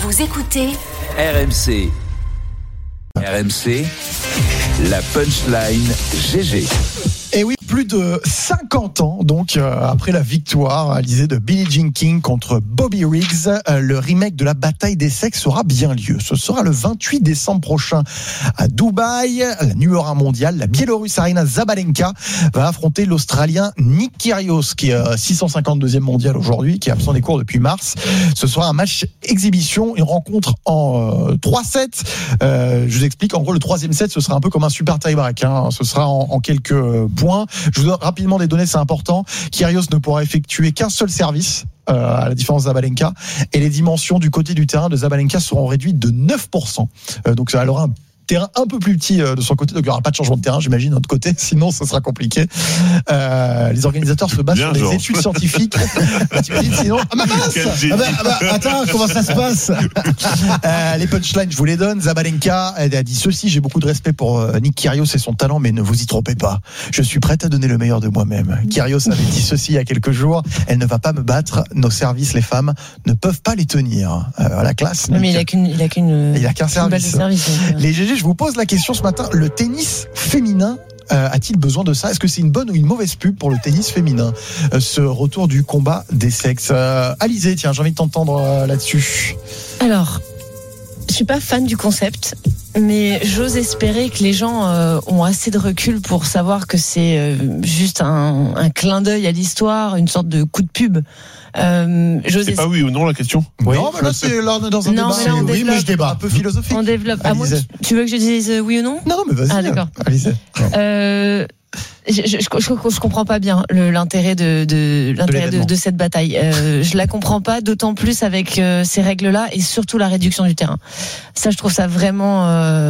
Vous écoutez RMC. RMC, la punchline GG. Et oui, plus de 50 ans, donc, après la victoire réalisée de Billie Jean King contre Bobby Riggs, le remake de la bataille des sexes aura bien lieu. Ce sera le 28 décembre prochain à Dubaï. La numéro 1 mondiale, la Biélorusse Aryna Sabalenka, va affronter l'Australien Nick Kyrgios, qui est 652e mondial aujourd'hui, qui est absent des cours depuis mars. Ce sera un match exhibition, une rencontre en 3 sets. Je vous explique, en gros, le 3e set, ce sera un peu comme un super tie-break. Ce sera en quelques points. Je vous donne rapidement des données, c'est important. Kyrgios ne pourra effectuer qu'un seul service, à la différence de Sabalenka, et les dimensions du côté du terrain de Sabalenka seront réduites de 9%. Donc elle aura un terrain un peu plus petit de son côté, donc il n'y aura pas de changement de terrain, j'imagine, de notre côté, sinon ce sera compliqué. Les organisateurs se basent sur des études scientifiques. T'imagines, sinon attends, comment ça se passe? Les punchlines, je vous les donne. Sabalenka, elle a dit ceci: j'ai beaucoup de respect pour Nick Kyrgios et son talent, mais ne vous y trompez pas, je suis prête à donner le meilleur de moi-même. Kyrgios avait dit ceci il y a quelques jours: elle ne va pas me battre, nos services, les femmes ne peuvent pas les tenir. La classe. Mais il a qu'un service. Les GG, je vous pose la question ce matin, le tennis féminin a-t-il besoin de ça? Est-ce que c'est une bonne ou une mauvaise pub pour le tennis féminin, ce retour du combat des sexes? Alizé, tiens, j'ai envie de t'entendre là-dessus. Alors, je suis pas fan du concept, mais j'ose espérer que les gens ont assez de recul pour savoir que c'est juste un clin d'œil à l'histoire, une sorte de coup de pub. C'est pas oui ou non la question? Oui. Non, mais là, on est dans un débat. Oui, mais je débat un peu philosophique. On développe. Moi, tu veux que je dise oui ou non? Non, mais vas-y. Ah, d'accord. Allez-y. Je comprends pas bien l'intérêt de cette bataille. Je la comprends pas, d'autant plus avec ces règles-là et surtout la réduction du terrain. Ça, je trouve ça vraiment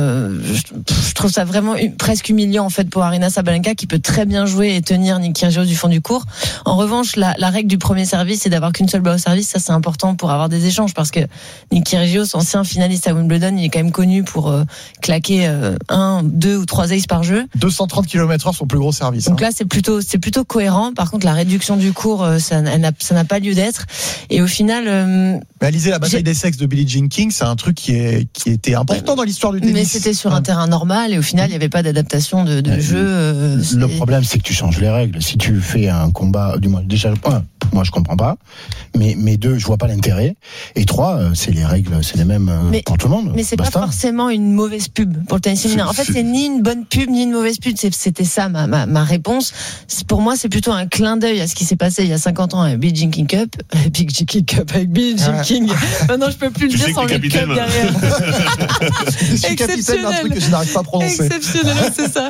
presque humiliant en fait pour Aryna Sabalenka, qui peut très bien jouer et tenir Nick Kyrgios du fond du court. En revanche, la règle du premier service, c'est d'avoir qu'une seule balle au service. Ça, c'est important pour avoir des échanges, parce que Nick Kyrgios, ancien finaliste à Wimbledon, il est quand même connu pour claquer 1, 2 ou 3 aces par jeu. 230 km/h, son plus gros service. Donc là, c'est plutôt cohérent. Par contre, la réduction du court, ça n'a pas lieu d'être. Et au final, mais Alizé, la bataille des sexes de Billie Jean King, c'est un truc qui était important dans l'histoire du tennis. Mais c'était sur un terrain normal, et au final, il n'y avait pas d'adaptation de jeu. Le problème, c'est que tu changes les règles. Si tu fais un combat, du moins, déjà, moi, je comprends pas. Mais 2, je vois pas l'intérêt. Et 3, c'est les règles, c'est les mêmes pour tout le monde. Mais c'est pas forcément une mauvaise pub pour le tennis féminin. En fait, c'est ni une bonne pub, ni une mauvaise pub. C'était ça, ma réponse. Pour moi, c'est plutôt un clin d'œil à ce qui s'est passé il y a 50 ans avec Billie Jean King Cup. Big Jean King Cup avec Billie Jean King. Maintenant, je peux plus le dire sans le cup derrière. Je suis capitaine d'un truc que je n'arrive pas à prononcer. Exceptionnel, c'est ça.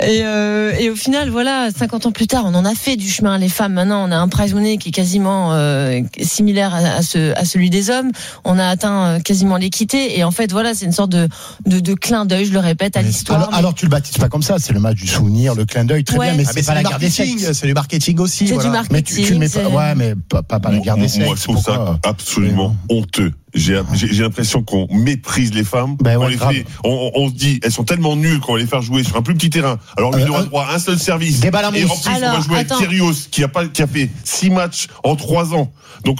Et au final, voilà, 50 ans plus tard, on en a fait du chemin, les femmes. Maintenant, on a un prize money qui est quasiment similaire à celui des hommes. On a atteint quasiment l'équité. Et en fait, voilà, c'est une sorte de clin d'œil, je le répète, à l'histoire. Alors, tu le baptises pas comme ça, c'est le match du souvenir, le clin d'œil, très bien, mais c'est pas la guerre des sexes. C'est du marketing aussi. C'est du marketing. Mais tu le mets pas, mais pas la guerre des sexes. Moi, je trouve ça absolument honteux. J'ai l'impression qu'on méprise les femmes. On se dit, elles sont tellement nulles qu'on va les faire jouer sur un plus petit terrain. Alors lui, il aura droit à un seul service. Et en on plus, va jouer avec Kyrgios, qui a fait 6 matchs en 3 ans. Donc,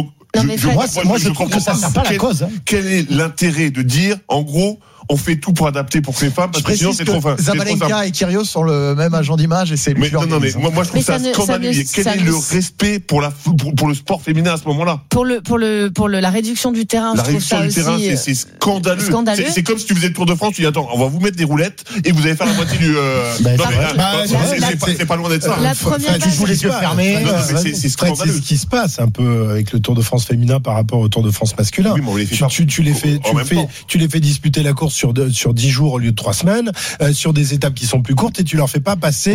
moi, je trouve que ça sert pas la cause. Quel est l'intérêt de dire, en gros, on fait tout pour adapter pour que les femmes, parce que sinon c'est trop fin. Sabalenka et Kyrgios sont le même agent d'image, et c'est mais moi je trouve ça scandaleux. Quel est le respect pour le sport féminin à ce moment-là? Pour la réduction du terrain, la réduction du terrain, c'est scandaleux. C'est comme si tu faisais le Tour de France, tu dis attends, on va vous mettre des roulettes et vous allez faire la moitié du. C'est pas loin d'être ça. La première, tu joues les yeux fermés. C'est scandaleux. C'est ce qui se passe un peu avec le Tour de France féminin par rapport au Tour de France masculin. Oui, mais on les fait tu les fais disputer la course sur 10 jours au lieu de 3 semaines, sur des étapes qui sont plus courtes, et tu leur fais pas passer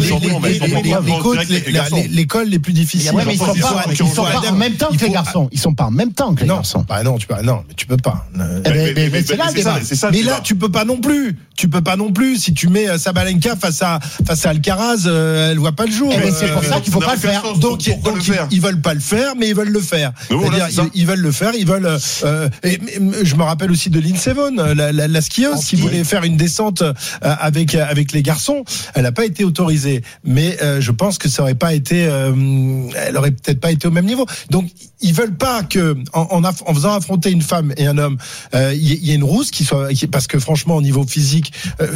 les cols les plus difficiles. Mais ils sont pas en même temps que les garçons. Ils sont pas en même temps que les garçons. Non, tu peux pas. C'est là, mais là, tu peux pas non plus. tu peux pas non plus. Si tu mets Sabalenka face à Alcaraz, elle voit pas le jour. Mais c'est pour ça qu'il faut pas le faire. Donc ils veulent pas le faire, mais ils veulent le faire. C'est-à-dire ils veulent le faire, ils veulent. Je me rappelle aussi de Lindsey Vonn, la skieuse qui voulait faire une descente avec les garçons. Elle n'a pas été autorisée, mais je pense que ça aurait pas été. Elle aurait peut-être pas été au même niveau. Donc ils veulent pas que en faisant affronter une femme et un homme, il y ait une rousse parce que franchement au niveau physique,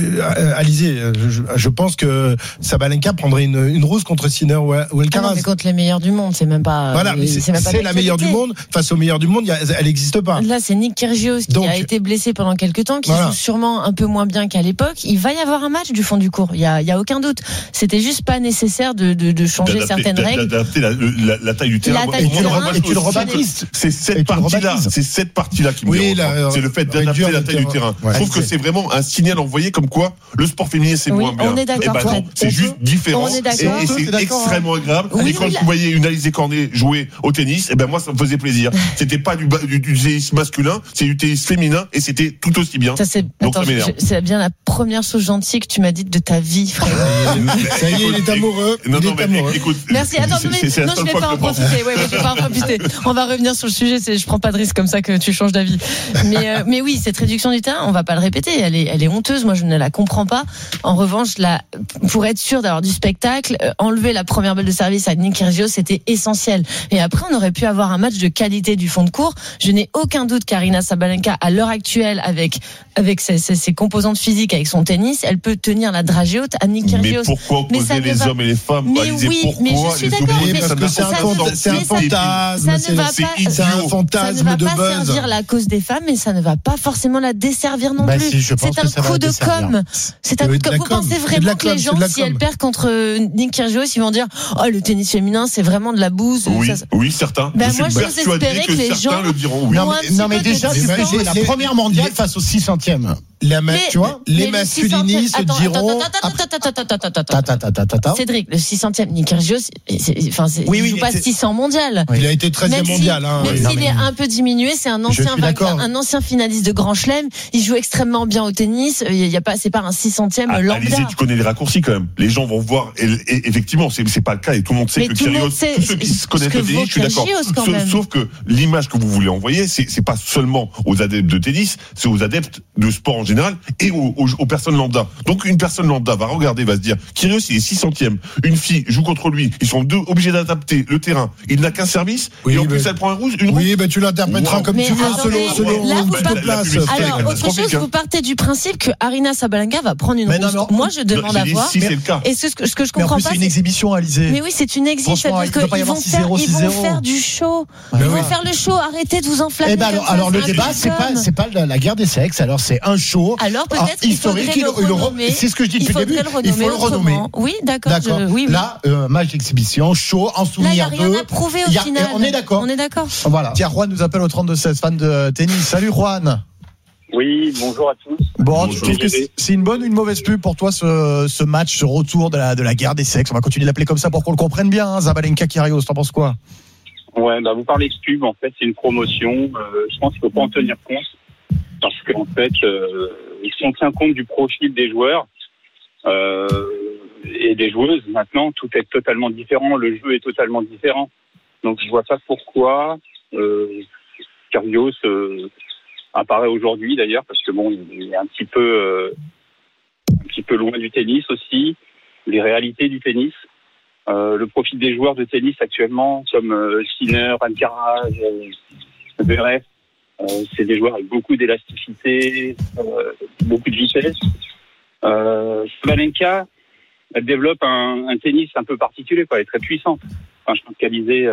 Alizé, je pense que Sabalenka prendrait une rousse contre Sinner ou Alcaraz. Non, mais contre les meilleurs du monde, c'est même pas. Voilà, c'est la meilleure du monde face au meilleur du monde. Elle n'existe pas. Là, c'est Nick Kyrgios qui a été blessé pendant quelques temps, qui joue sûrement un peu moins bien qu'à l'époque. Il va y avoir un match du fond du court. Il y a aucun doute. C'était juste pas nécessaire de changer certaines règles. D'adapter la taille du terrain. Et tu le rebaptises. C'est cette partie-là qui me dérange. C'est le fait d'adapter la taille du terrain. Je trouve que c'est vraiment un signal envoyé comme quoi le sport féminin c'est moins bien. On est d'accord. C'est juste différent. On est d'accord. Et c'est extrêmement agréable. Et quand je voyais une Alizé Cornet jouer au tennis, et ben moi ça me faisait plaisir. C'était pas du tennis masculin, c'est du tennis féminin et c'était tout aussi bien. Donc ça m'énerve. C'est bien la première chose gentille que tu m'as dite de ta vie, frère. Ça y est, il est amoureux. Non, mais écoute. Merci. Attends, je vais pas en profiter. Ouais, je vais pas en profiter. On va revenir sur le sujet. Je prends pas de risque comme ça que tu changes d'avis. Mais oui, cette réduction du terrain, on va pas le répéter. Elle est honteuse. Moi, je ne la comprends pas. En revanche, pour être sûr d'avoir du spectacle, enlever la première balle de service à Nick Kyrgios, c'était essentiel. Et après, on aurait pu avoir un match de qualité du fond de court. Je n'ai aucun doute qu'Aryna Sabalenka, à l'heure actuelle, avec ses composantes physiques, avec son tennis, elle peut tenir la dragée haute à Nick Kyrgios. Mais pourquoi opposer les hommes et les femmes? Mais oui, mais je suis d'accord. Parce que c'est un fantasme. C'est un fantasme de buzz. Ça ne va pas servir la cause des femmes, mais ça ne va pas forcément la desservir non plus. C'est un coup de com'. C'est un coup de com'. Vous pensez vraiment que les gens, si elles perdent contre Nick Kyrgios, ils vont dire oh, le tennis féminin, c'est vraiment de la bouse? Oui, certains. Moi, j'ose espérer que les gens le diront. Oui. Non, mais déjà, c'est la première mondiale face au 600e. Tu vois, les masculinistes diront. Cédric, le 600e, Nick Kyrgios, il joue pas 600 mondial. Il a été 13e mondial. Même s'il est un peu diminué, c'est un ancien finaliste de Grand Chelem. Il joue extrêmement bien au tennis. C'est pas un 600e lambda. Alizé, tu connais les raccourcis quand même. Les gens vont voir. Et effectivement, c'est pas le cas. Et tout le monde sait que Kyrgios, tous ceux qui se connaissent le tennis, je suis d'accord. Sauf que l'image que vous voulez envoyer, c'est pas seulement aux adeptes de tennis, c'est aux adeptes de sport en général et aux personnes lambda. Donc une personne lambda va regarder, va se dire Kyrgios il est 600e, une fille joue contre lui, ils sont deux obligés d'adapter le terrain, il n'a qu'un service et en plus elle prend un rouge, une rouge. Oui, tu l'interpréteras comme tu veux selon là, alors autre chose, vous partez du principe que Aryna Sabalenka va prendre une rouge. Moi je demande à voir. Si c'est le cas. Et ce que je comprends pas, c'est une exhibition, Alizé. Mais oui, c'est une exhibition. Ils vont faire du show. Ils vont faire le show. Arrêtez de vous enflammer. Alors le débat, c'est pas la guerre des sexes. Alors c'est un show. Alors peut-être qu'il faudrait le renommer. C'est ce que je dis depuis le début. Il faut le renommer. Oui, d'accord. Là, match d'exhibition, chaud, en souvenir d'eux. Là, il n'y a rien à prouver au final. On est d'accord. Voilà. Tiens, Juan nous appelle au 32-16, fan de tennis. Salut Juan. Oui, bonjour à tous. Bon, c'est une bonne ou une mauvaise pub pour toi ce match, ce retour de la guerre des sexes? On va continuer d'appeler comme ça pour qu'on le comprenne bien. Zabalenka Kyrgios, t'en penses quoi? Ouais, vous parlez de pub, en fait, c'est une promotion. Je pense qu'il ne faut pas en tenir compte. Parce qu'en fait, si on tient compte du profil des joueurs et des joueuses, maintenant, tout est totalement différent. Le jeu est totalement différent. Donc, je vois pas pourquoi Kyrgios apparaît aujourd'hui, d'ailleurs, parce que il est un petit peu loin du tennis aussi, les réalités du tennis. Le profil des joueurs de tennis actuellement, comme Sinner, Alcaraz, Zverev, c'est des joueurs avec beaucoup d'élasticité, beaucoup de vitesse. Sabalenka, elle développe un tennis un peu particulier, quoi. Elle est très puissante. Enfin, je pense qu'Alizé.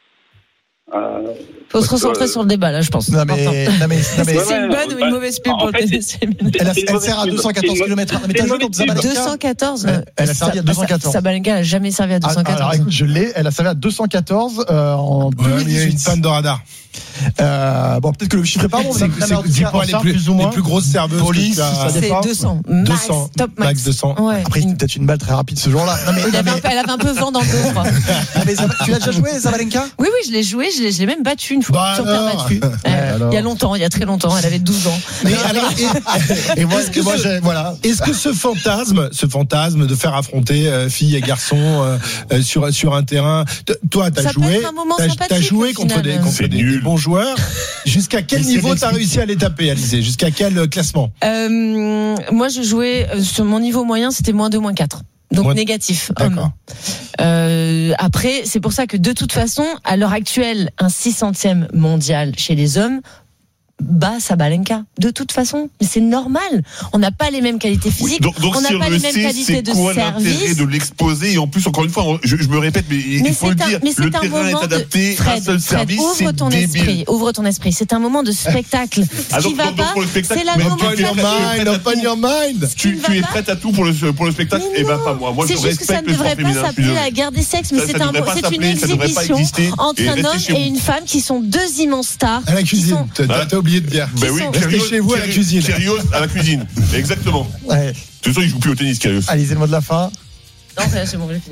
Faut se recentrer sur le débat là, je pense. Non mais c'est une bonne ou une mauvaise pub pour le tennis féminin? Elle sert à 214 km/h. Mais t'as joué contre Zabalenka? 214. Elle a servi à 214. Sabalenka n'a jamais servi à 214. Alors écoute, je l'ai. Elle a servi à 214 en 2018. Il y a une panne de radar. Bon, peut-être que le chiffre est pas bon. C'est quoi les plus grosses serveuses? Police, c'est 200. 200. Top max 200. Ouais. Après, c'était peut-être une balle très rapide ce jour-là. Elle avait un peu vent dans le dos, je crois. Tu l'as déjà joué, Zabalenka? Oui, je l'ai joué. je l'ai même battue une fois sur terre battue. Il y a longtemps, il y a très longtemps. Elle avait 12 ans. Mais alors, voilà. Est-ce que ce fantasme de faire affronter filles et garçons sur un terrain, toi, t'as joué contre des bons joueurs. Jusqu'à quel niveau t'as réussi à les taper, Alizé? Jusqu'à quel classement? Moi, je jouais sur mon niveau moyen, c'était -2, -4. Donc négatif. D'accord. Après, c'est pour ça que de toute façon, à l'heure actuelle, un 600e mondial chez les hommes bat Sabalenka. De toute façon, c'est normal. On n'a pas les mêmes qualités physiques. Donc on n'a pas les mêmes qualités de service. C'est quoi l'intérêt de l'exposer? Et en plus, encore une fois, je me répète, mais il faut le dire, le terrain est adapté, un seul service, c'est débile. Ouvre ton esprit. C'est un moment de spectacle. Ce qui va pas, c'est la Open your mind. Tu es prête à tout pour le spectacle? Eh ben, pas moi. Moi, je respecte le sport féminin. C'est juste que ça ne devrait pas s'appeler la guerre des sexes, mais c'est une exhibition entre un homme et une femme qui sont deux immenses stars. À la cuisine. T'as oublié de dire. Ben oui, restez chez vous à la cuisine. Kyrgios à la cuisine. Exactement. Ouais. De toute façon, il joue plus au tennis, Kyrgios. Allez, c'est le mot de la fin. Non, c'est bon, j'ai fini.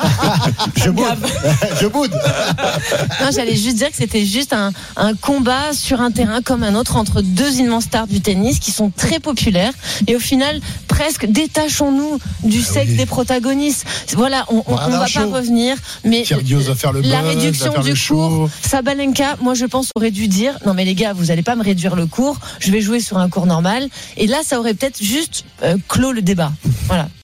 Je boude. Non, j'allais juste dire que c'était juste un combat sur un terrain comme un autre entre deux immenses stars du tennis qui sont très populaires. Et au final, presque détachons-nous du sexe des protagonistes. Voilà, on va pas revenir. Mais va faire le la réduction du cours, Sabalenka, moi je pense aurait dû dire non mais les gars, vous allez pas me réduire le cours, je vais jouer sur un cours normal. Et là, ça aurait peut-être juste clos le débat. Voilà.